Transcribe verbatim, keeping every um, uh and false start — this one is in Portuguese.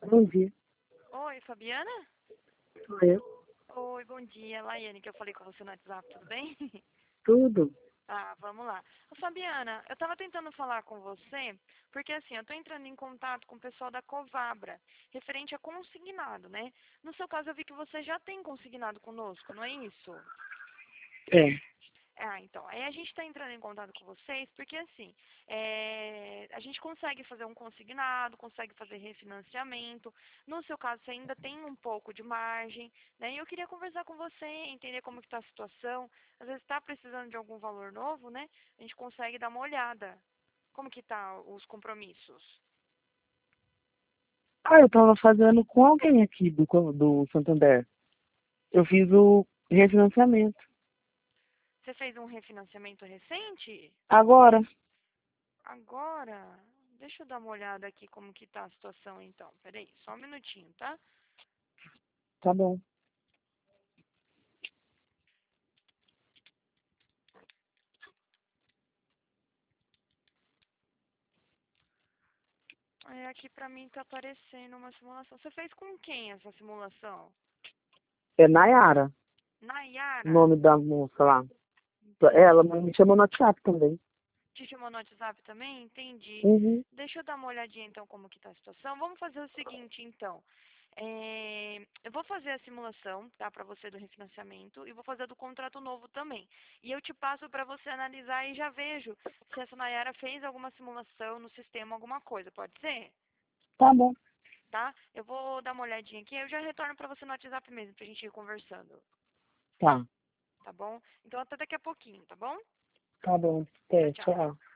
Bom dia, Oi, Fabiana? sou eu. Oi, bom dia. Laiane, que eu falei com você no WhatsApp, tudo bem? Tudo? Ah, vamos lá. Ô, Fabiana, eu tava tentando falar com você, porque assim, eu tô entrando em contato com o pessoal da Covabra, referente a consignado, né? No seu caso, eu vi que você já tem consignado conosco, não é isso? É. Ah, então, aí a gente está entrando em contato com vocês, porque assim, é, a gente consegue fazer um consignado, consegue fazer refinanciamento. No seu caso, você ainda tem um pouco de margem, né? E eu queria conversar com você, entender como que está a situação. Às vezes está precisando de algum valor novo, né? A gente consegue dar uma olhada. Como que tá os compromissos? Ah, eu tava fazendo com alguém aqui do, co- do Santander. Eu fiz o refinanciamento. Você fez um refinanciamento recente? Agora, Agora, deixa eu dar uma olhada aqui como que tá a situação então. Peraí, só um minutinho, tá? tá bom. É, aqui pra mim tá aparecendo uma simulação. Você fez com quem essa simulação? É Nayara, o Nayara? nome da moça lá. Ela Entendi. me chamou no WhatsApp também. Te chamou no WhatsApp também? Entendi. Uhum. Deixa eu dar uma olhadinha então como que tá a situação. Vamos fazer o seguinte então. É, eu vou fazer a simulação, tá, para você do refinanciamento e vou fazer a do contrato novo também. E eu te passo para você analisar e já vejo se essa Nayara fez alguma simulação no sistema, alguma coisa. Pode ser? Tá bom. Tá? Eu vou dar uma olhadinha aqui, eu já retorno pra você no WhatsApp mesmo, pra gente ir conversando, Tá. tá bom? Então até daqui a pouquinho, tá bom? Tá bom. Tchau, Até, tchau. tchau.